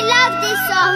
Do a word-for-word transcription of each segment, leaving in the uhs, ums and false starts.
love this song.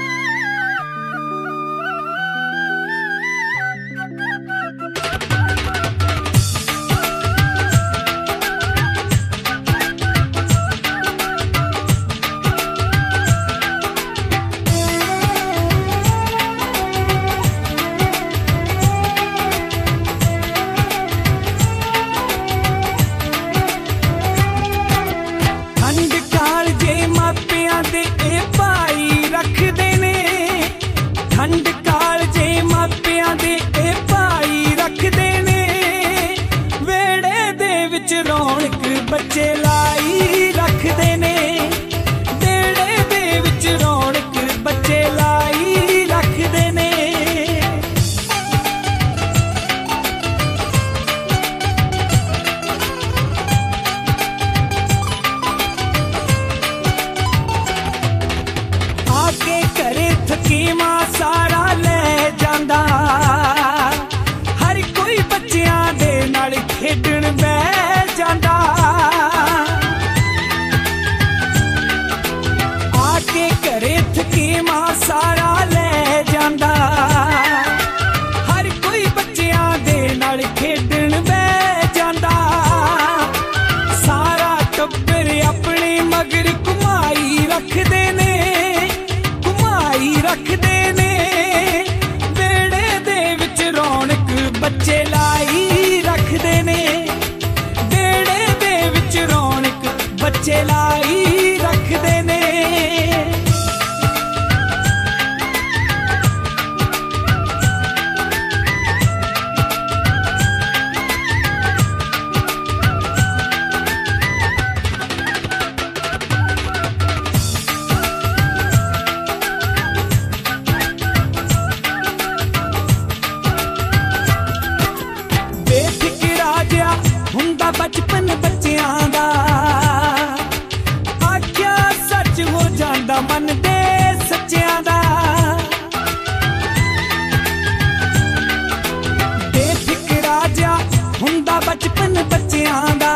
ठंड कालजे मापियां दे ए भाई रखदे ने वेड़े दे विच रौनक बच्चे लाई रखदे ने वेड़े दे विच रौनक बच्चे लाई रखदे ने आके करे थकीमा सारा ले जांदा हर कोई बच्चियां दे नाल खेडण बैठ जांदा आके करे थकीमा सारा ले जांदा हर कोई बच्चियां दे नाल खेडण बैठ जांदा सारा टब्बर अपने मगर घुमाई रखदे ने रखदे ने वेड़े दे विच रौनक बच्चे लाई रखदे ने वेड़े दे विच रौनक बच्चे लाई रखदे ने बचपन बच्चियां दा आख्या सच हो जांदा मन दे सच्चियां दा बेफिकरा जा हुंदा बचपन बच्चियां दा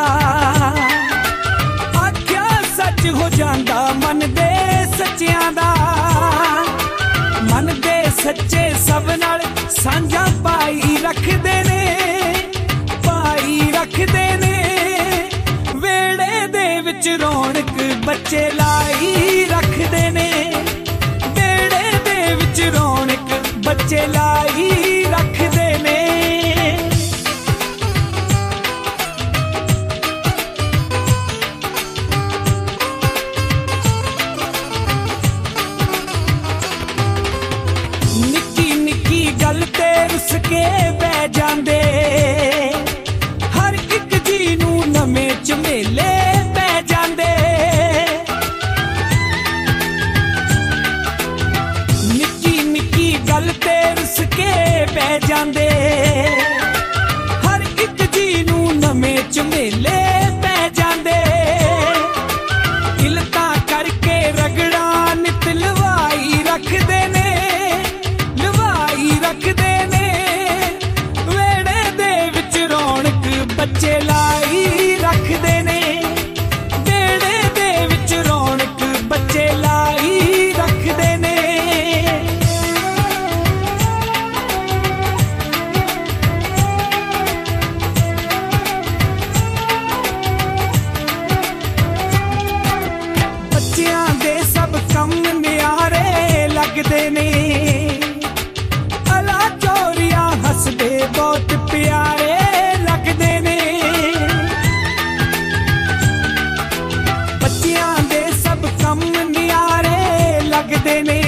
आख्या सच हो जांदा मन दे सच्चियां दा मन दे सच्चे सब नाल सांझा पाई रखदे ने पाई रखदे ने रौनक बच्चे लाई रखदे ने वेड़े दे विच रौनक बच्चे लाई रखदे ने निक्की निक्की गल ते रुस के बह जांदे हर एक जी नू नवें झमेले पै जांदे हर एक जी नू नवें झमेले पै जांदे इलतां करके रगड़ा नित लवाई रखदे ने लवाई रखदे ने वेड़े दे विच रौनक बच्चे लाई रखदे ने वेड़े दे विच रौनक बच्चे लाई रखदे ने लगदे ने अला चोरिया हसदे बहुत प्यारे लगदे ने बच्चियां दे सब कम न्यारे लगदे ने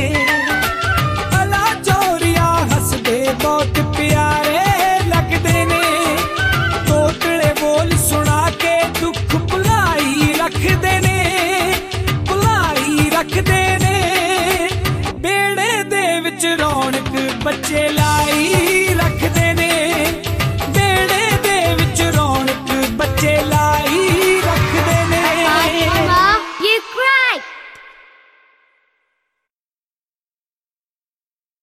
अला चोरिया हसदे बहुत प्यारे लगदे ने तोतले बोल सुना के दुख भुलाई रखदे ने भुलाई रखदे ने रौनक बच्चे लाई